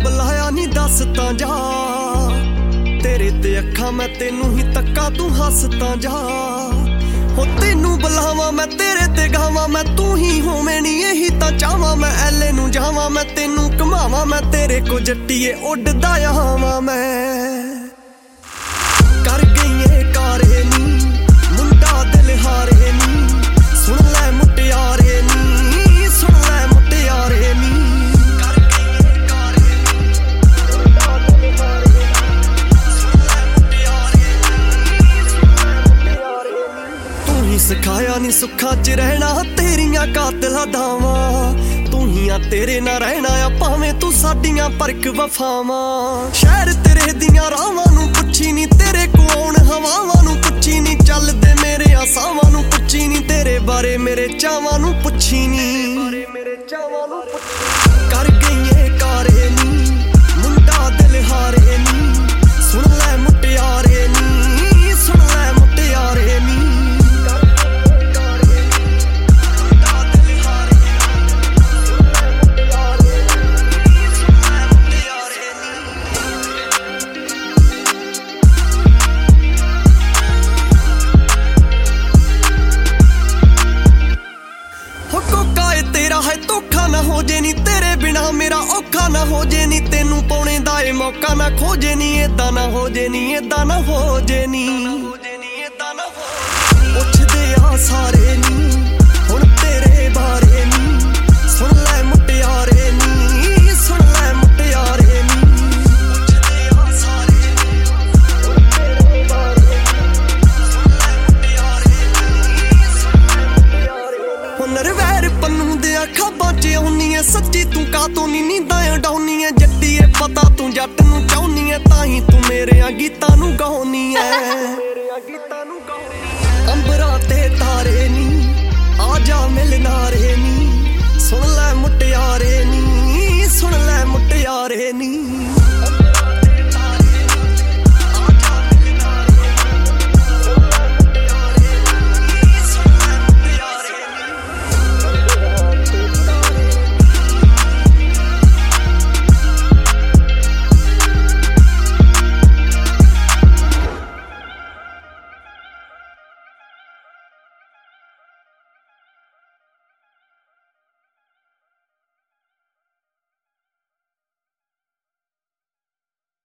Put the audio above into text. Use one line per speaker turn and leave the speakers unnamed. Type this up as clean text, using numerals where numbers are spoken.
बुलाया नी दस तां जा, तेरे ते अखां मैं तेनू ही तक्का तू हस तां जा। हो तेनू बुलावा मैं तेरे ते गावां मैं, तू ही होवें नी यही तां चाहवां मैं। ऐले नू जावां मैं तेनू घुमावां मैं, तेरे को जट्टीए उड्डदा आवां मैं। कर गई कारे नी मुंडा दिल हारे नी, सुन लै मुटियारे नी, सुन लै मुटियारे नी। कर गई कारे नी मुंडा दिल हारे नी, सुन लै मुटियारे नी, सुन लै मुटियारे नी। तू ही सिखाया नी सुखा च रहना तेरियां कातला दावां, तू ही आ तेरे ना रहना आ भावें तू साडियां परख वफावां। शहर तेरे दियां रावां नू पुछी नी, तेरे को आउण हवावां नू पुछी नी, चलदे मेरे आसावां नू पुछी नी, तेरे बारे मेरे चावां नू पुछी नी। कर गई कारे नी मुंडा दिल हारे नी, सुन लै मुटियारे नी, सुन लै मुटियारे नी। तेरा है धोखा ना हो जे नी, तेरे बिना मेरा औखा ना हो जे नी, तेनू पाने दा ए मौका ना खोजे नी। एदा ना हो जे नी, एदा ना हो जे नी, पुछदे आ सारे नी हुण तेरे बारे नी, सुन लै मुटियारे नी, सुन लै मुटियारे नी। पुछदे आ सारे नी हुण तेरे बारे नी, सुन लै मुटियारे नी, सुन लै मुटियारे नी। हुनर वैर पन्नू खाबां च आउनी ऐ सच्ची, तू कातों नी नींदां उडाउनी ऐ। जट्टीए पता तू जट नू चाहुनी ऐ, तां ही तू मेरेयां गीतां नू गाउनी ऐ। अंबरां ते तारे नी आजा मिल नारे नी, सुन लै मुटियारे नी, सुन लै मुटियारे नी।